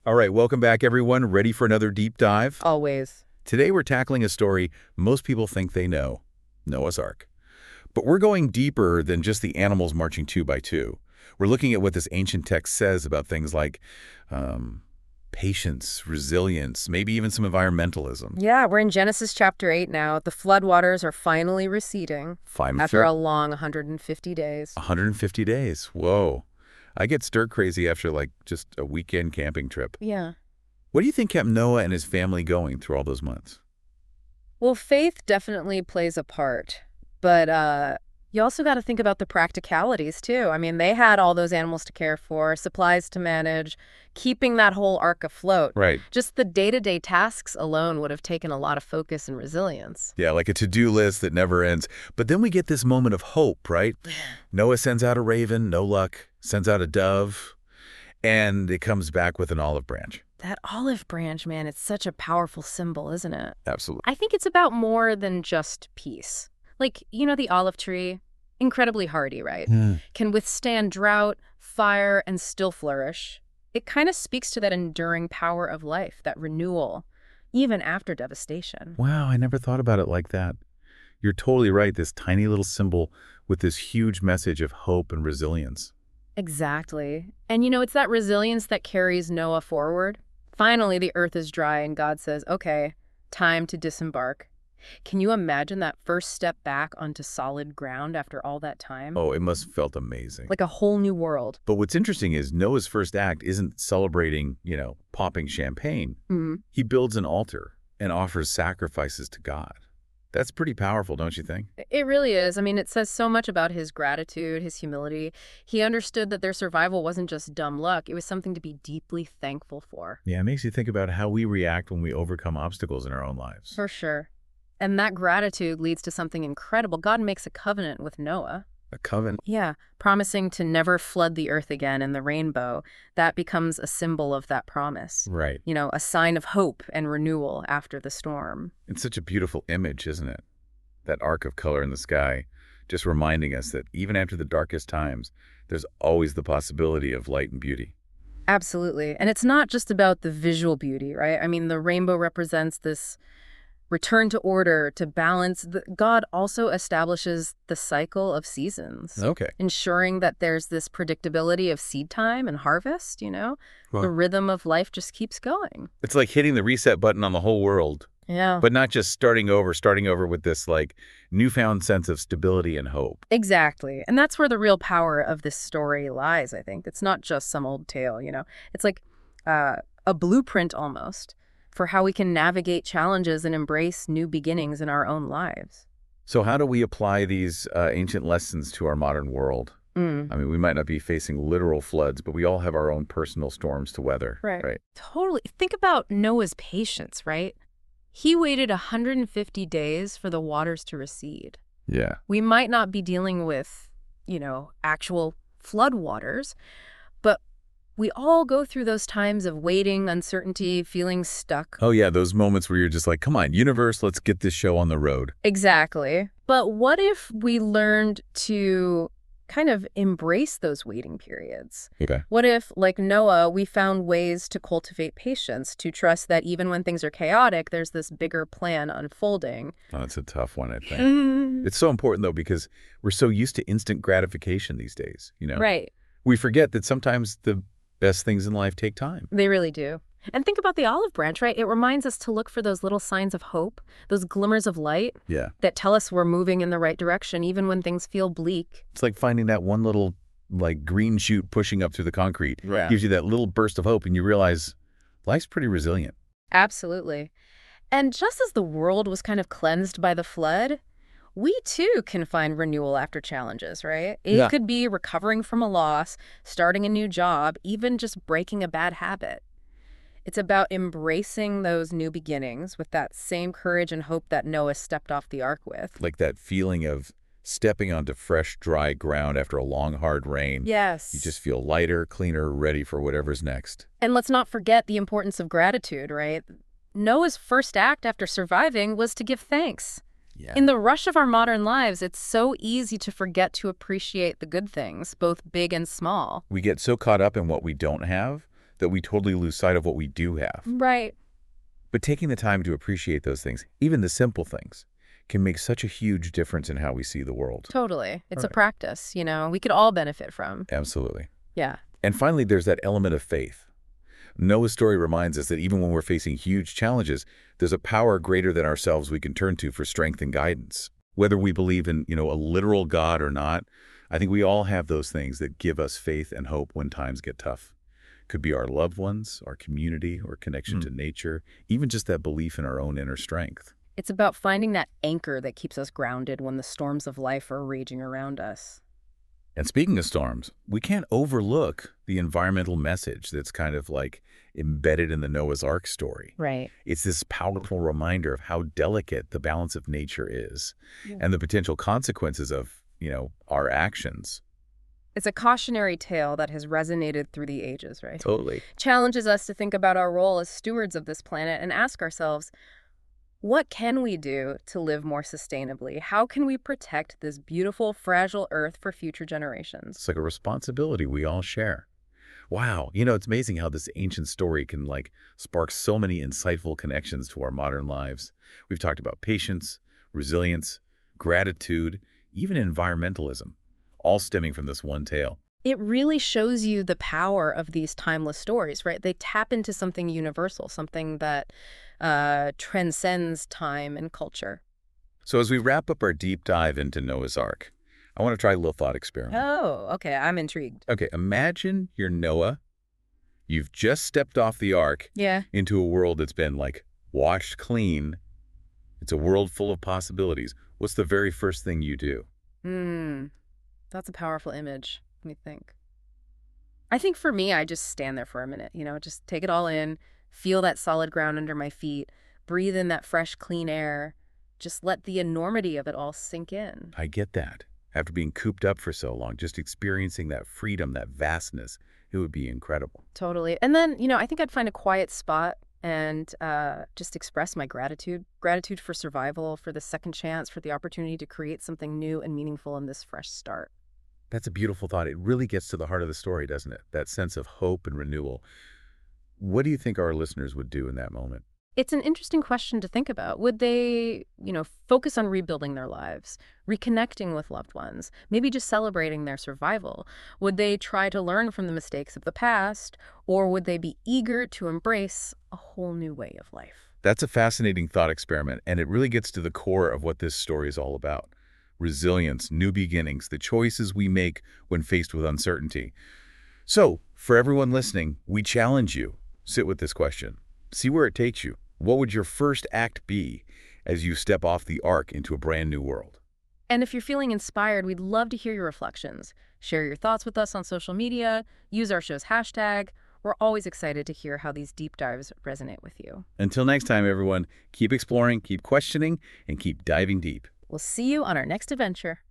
All right, welcome back, everyone. Ready for another deep dive? Always. Today, we're tackling a story most people think they know, Noah's Ark. But we're going deeper than just the animals marching two by two. We're looking at what this ancient text says about things like patience, resilience, maybe even some environmentalism. Yeah, we're in Genesis chapter 8 now. The floodwaters are finally receding after a long 150 days. 150 days. Whoa. I get stir crazy after just a weekend camping trip. Yeah. What do you think kept Noah and his family going through all those months? Well, faith definitely plays a part, but you also got to think about the practicalities too. I mean, they had all those animals to care for, supplies to manage, keeping that whole ark afloat. Right. Just the day-to-day tasks alone would have taken a lot of focus and resilience. Yeah, like a to-do list that never ends. But then we get this moment of hope, right? Noah sends out a raven, no luck, sends out a dove, and it comes back with an olive branch. That olive branch, man, it's such a powerful symbol, isn't it? Absolutely. I think it's about more than just peace. Like, the olive tree, incredibly hardy, right? Can withstand drought, fire, and still flourish. It kind of speaks to that enduring power of life, that renewal, even after devastation. Wow, I never thought about it like that. You're totally right, this tiny little symbol with this huge message of hope and resilience. Exactly. And it's that resilience that carries Noah forward. Finally, the earth is dry and God says, okay, time to disembark. Can you imagine that first step back onto solid ground after all that time? Oh, it must have felt amazing. Like a whole new world. But what's interesting is Noah's first act isn't celebrating, popping champagne. He builds an altar and offers sacrifices to God. That's pretty powerful, don't you think? It really is. I mean, it says so much about his gratitude, his humility. He understood that their survival wasn't just dumb luck. It was something to be deeply thankful for. Yeah, it makes you think about how we react when we overcome obstacles in our own lives. For sure. And that gratitude leads to something incredible. God makes a covenant with Noah. A covenant? Yeah, promising to never flood the earth again in the rainbow. That becomes a symbol of that promise. Right. A sign of hope and renewal after the storm. It's such a beautiful image, isn't it? That arc of color in the sky, just reminding us that even after the darkest times, there's always the possibility of light and beauty. Absolutely. And it's not just about the visual beauty, right? I mean, the rainbow represents this return to order, to balance. God also establishes the cycle of seasons. Okay. Ensuring that there's this predictability of seed time and harvest, Well, The rhythm of life just keeps going. it's like hitting the reset button on the whole world, Yeah. but not just starting over with this newfound sense of stability and hope. Exactly. And that's where the real power of this story lies, I think. It's not just some old tale, It's like a blueprint almost for how we can navigate challenges and embrace new beginnings in our own lives. So how do we apply these ancient lessons to our modern world? I mean, we might not be facing literal floods, but we all have our own personal storms to weather. Right. Totally. Think about Noah's patience, right? He waited 150 days for the waters to recede. Yeah. We might not be dealing with, actual flood waters, but we all go through those times of waiting, uncertainty, feeling stuck. Oh, yeah, those moments where you're just like, come on, universe, let's get this show on the road. Exactly. But what if we learned to kind of embrace those waiting periods? Okay. What if, like Noah, we found ways to cultivate patience, to trust that even when things are chaotic, there's this bigger plan unfolding? Oh, that's a tough one, I think. It's so important, though, because we're so used to instant gratification these days, Right. We forget that sometimes the best things in life take time. They really do. And think about the olive branch, right? It reminds us to look for those little signs of hope, those glimmers of light Yeah. that tell us we're moving in the right direction, even when things feel bleak. It's like finding that one little, green shoot pushing up through the concrete. Yeah. Gives you that little burst of hope, and you realize life's pretty resilient. Absolutely. And just as the world was kind of cleansed by the flood, we too can find renewal after challenges, right? It could be recovering from a loss, starting a new job, even just breaking a bad habit. It's about embracing those new beginnings with that same courage and hope that Noah stepped off the ark with. Like that feeling of stepping onto fresh, dry ground after a long, hard rain. Yes. You just feel lighter, cleaner, ready for whatever's next. And let's not forget the importance of gratitude, right? Noah's first act after surviving was to give thanks. Yeah. In the rush of our modern lives, it's so easy to forget to appreciate the good things, both big and small. We get so caught up in what we don't have that we totally lose sight of what we do have. Right. But taking the time to appreciate those things, even the simple things, can make such a huge difference in how we see the world. Totally. It's a Right. practice, we could all benefit from. Absolutely. Yeah. And finally, there's that element of faith. Noah's story reminds us that even when we're facing huge challenges, there's a power greater than ourselves we can turn to for strength and guidance. Whether we believe in, a literal God or not, I think we all have those things that give us faith and hope when times get tough. Could be our loved ones, our community, or connection to nature, even just that belief in our own inner strength. It's about finding that anchor that keeps us grounded when the storms of life are raging around us. And speaking of storms, we can't overlook the environmental message that's kind of like embedded in the Noah's Ark story. Right. It's this powerful reminder of how delicate the balance of nature is Yeah. and the potential consequences of, our actions. It's a cautionary tale that has resonated through the ages, right? Totally. Challenges us to think about our role as stewards of this planet and ask ourselves, what can we do to live more sustainably? How can we protect this beautiful, fragile Earth for future generations? It's like a responsibility we all share. Wow, it's amazing how this ancient story can spark so many insightful connections to our modern lives. We've talked about patience, resilience, gratitude, even environmentalism, all stemming from this one tale. It really shows you the power of these timeless stories, right? They tap into something universal, something that transcends time and culture. So as we wrap up our deep dive into Noah's Ark, I want to try a little thought experiment. Oh, okay. I'm intrigued. Okay, imagine you're Noah. You've just stepped off the Ark Yeah. into a world that's been washed clean. It's a world full of possibilities. What's the very first thing you do? That's a powerful image. Let me think. I think for me, I just stand there for a minute, just take it all in, feel that solid ground under my feet, breathe in that fresh, clean air, just let the enormity of it all sink in. I get that. After being cooped up for so long, just experiencing that freedom, that vastness, it would be incredible. Totally. And then, I think I'd find a quiet spot and just express my gratitude. Gratitude for survival, for the second chance, for the opportunity to create something new and meaningful in this fresh start. That's a beautiful thought. It really gets to the heart of the story, doesn't it? That sense of hope and renewal. What do you think our listeners would do in that moment? It's an interesting question to think about. Would they, focus on rebuilding their lives, reconnecting with loved ones, maybe just celebrating their survival? Would they try to learn from the mistakes of the past, or would they be eager to embrace a whole new way of life? That's a fascinating thought experiment, and it really gets to the core of what this story is all about. Resilience, new beginnings, the choices we make when faced with uncertainty. So, for everyone listening, we challenge you. Sit with this question. See where it takes you. What would your first act be as you step off the Ark into a brand new world? And if you're feeling inspired, we'd love to hear your reflections. Share your thoughts with us on social media, use our show's hashtag. We're always excited to hear how these deep dives resonate with you. Until next time, everyone, keep exploring, keep questioning, and keep diving deep. We'll see you on our next adventure.